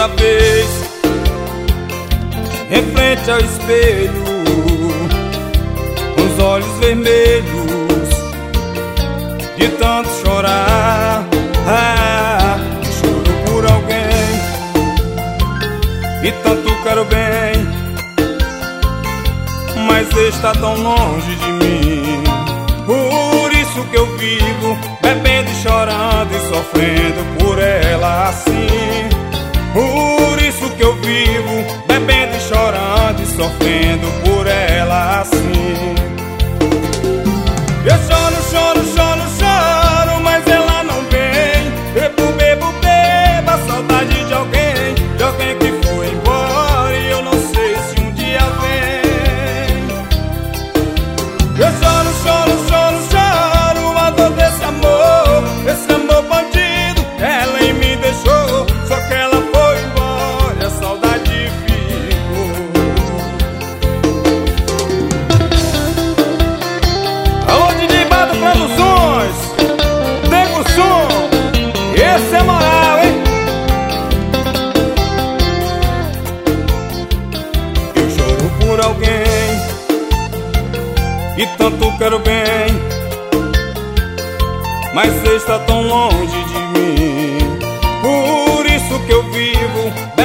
toda vez em frente ao espelho, com os olhos vermelhos de tanto chorar. Choro por alguém e tanto quero bem, mas está tão longe de mim. Por isso que eu vivo bebendo e chorando e sofrendo por ela assim. Por isso que eu vivo bebendo e chorando e sofrendo por ela assim. Eu choro, choro, choro, choro, mas ela não vem. Bebo, bebo, bebo, a saudade de alguém que foi embora e eu não sei se um dia vem. Eu choro, choro, choro, choro, a dor desse amor bandido. Ela em mim deixou, só que ela foi embora e a saudade ficou. Alô, DJ Bado Produções, Nego Som, esse é moral, hein? Eu choro por alguém e tanto quero bem, mas está tão longe de mim. Por isso que eu vivo